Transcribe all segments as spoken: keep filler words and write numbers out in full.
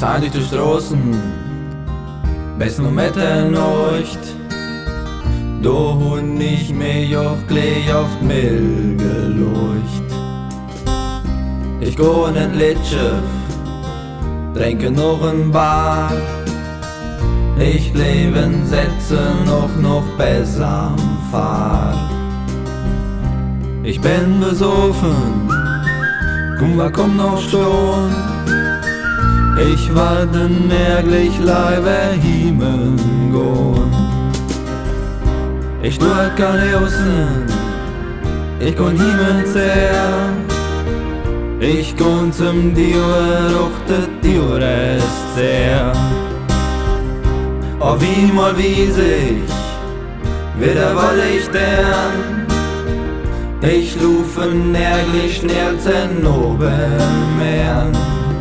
Zahn durch die Straßen, bis nur Mitternacht. Da hun ich mich auch gleich auf die Mill geleucht. Ich geh in ein Littschiff, trinke noch ein Bar. Ich bleib in Sätze noch, noch besser am Fahr. Ich bin besoffen, Kumba komm noch schon. Ich werde nirglich leibe hiemen gehen. Ich tu keine Außen, ich kon hiemen sehr. Ich kon zum Dior, auch das Dior ist sehr. Auf einmal wies ich, wieder woll ich dern. Ich lufe nirglich schnell zum Obermeeren.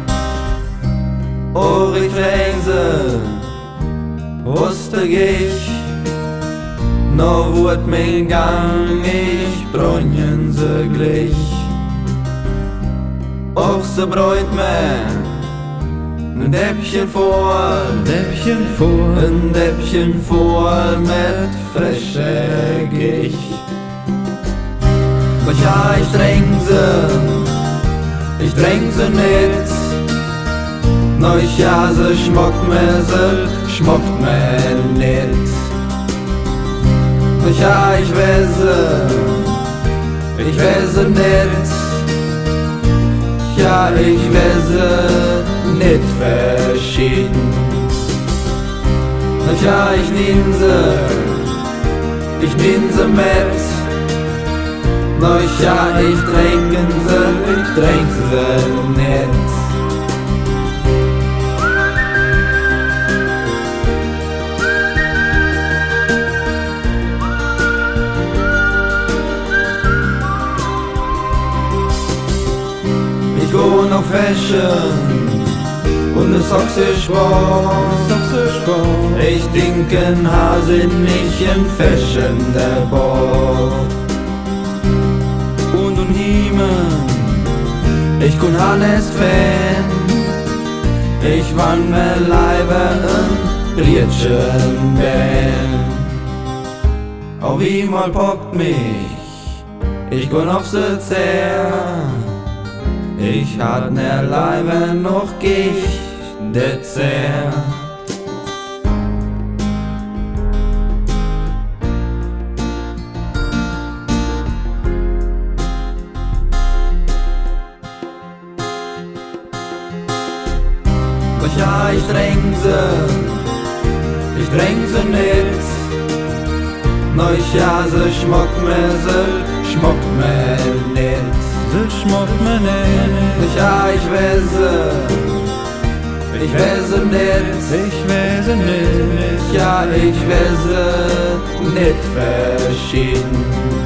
Oh, ich frage, wusste ich, noch wurd mein Gang, ich bräunchen sie gleich. Och, sie bräut mir ein Däppchen vor, Däppchen vor, ein Däppchen vor mit frischer Gicht. Doch ja, ich tränk sie, ich tränk sie nicht. Noch ja, sie schmockt mir, sie schmockt mir nicht. Doch ja, ich weiß sie, ich weiß sie nicht. Ja, ich weiß sie nicht verschieden. Doch ja, ich nehm sie, ich nehm sie mit. Doch ja, ich tränk sie, ich tränk sie nicht. Ich geh noch Fashion und es Socks ist Sport. Ich denk in Hase nicht in Fashion der Bord. Und und Hiemen, ich kun Hannes Fan. Ich wann mir leiber in Brietchen Band. Auf einmal pockt mich, ich gun auf sie zehr. Ich hat ner Leibe noch Gicht, Dessert. Doch ja, ich tränk sie, ich tränk sie nicht. Noch ja, sie schmockt mir, sie schmockt mir nicht. sie schmockt mir nicht. Ja, ich weiß, ich weiß nicht, Ich weiß nicht. ja, ich weiß nicht verschieden.